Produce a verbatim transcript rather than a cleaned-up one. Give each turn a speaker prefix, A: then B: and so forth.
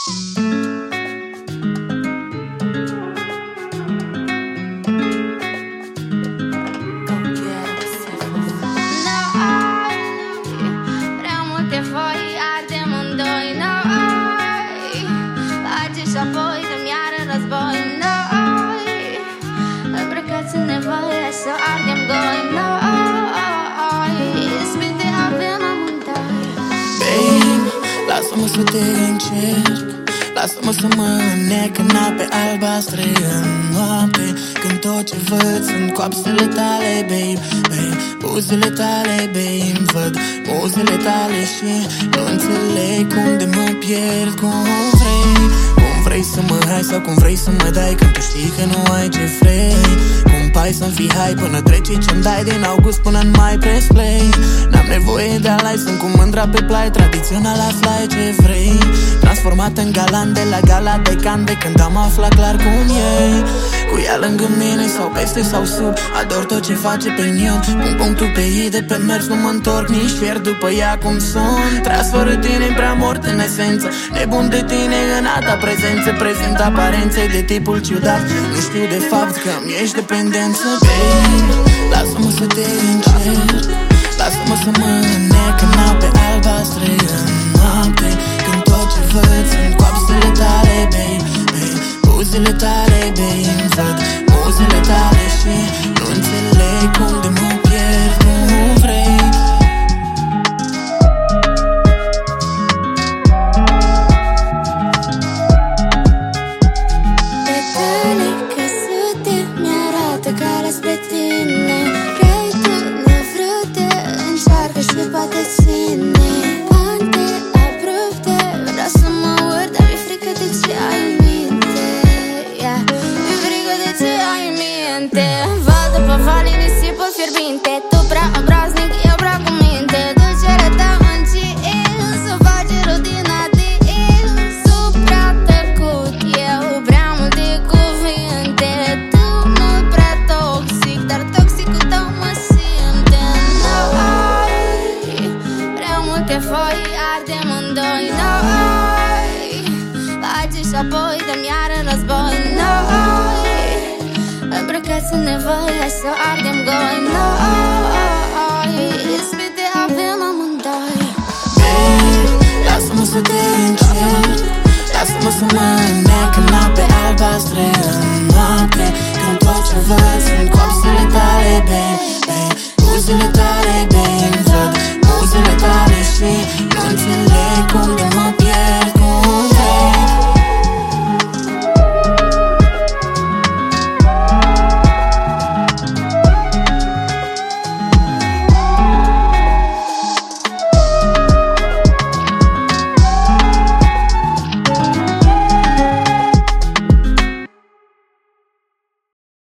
A: Apoi dăm iară război noi, îmbrăcați în nevoie să ardem goi noi. Spinte avem amândoi.
B: Babe, lasă-mă să te încerc, lasă-mă să mă înnec în ape albastre în noapte, când tot ce văd sunt coapsele tale, babe, babe. Buzele tale, babe, văd buzele tale și nu înțeleg cum de mă pierd. Cum vrei, cum vrei să mă hai sau cum vrei să mă dai, când tu știi că nu ai ce vrei. Cum pai să-mi fii hai până trece ce-mi dai, din august până în mai press play. N-am nevoie de alai, sunt cu mândra pe plai, tradițional aflai ce vrei. Transformat în galan de la gala de can, de când am aflat clar cum e. Cu ea lângă mine sau peste sau sub, ador tot ce face pe ghion. Pun punctul pe I de pe mers, nu mă întorc nici fier după ea cum sunt. Tras fără tine prea mort în esență, nebun de tine în alta prezență. Prezint aparențe de tipul ciudat, nu știu de fapt că mi ești dependență. Babe, lasă-mă să te încerc, lasă-mă să mă înnec în ape albastre în noapte, când tot ce văd sunt coapsele tale, babe, babe. Buzele tale, babe, văd buzele tale și nu înțeleg cum de mă pierd. Cum vrei.
A: Petale căsute mi-arată calea spre tine. Vrei tu, nevrute, încearcă și poate ține. Pante abrupte, vreau să mă urc, dar mi-e frică de ce ai în minte. Yeah. Mi-e frică de ce ai în minte. Val după val, nisipul fierbinte. Tu prea obraznic, eu prea cu minte. Ducerea ta încins, o face rutina din supra tăcut. Eu prea multe cuvinte. Tu mult prea toxic, dar toxicul tău mă simte. Noi, prea multe foi, ardem în doi. Noi, face și apoi dăm iară război. Noi, îmbrăcați în nevoie să ardem goi. Noi,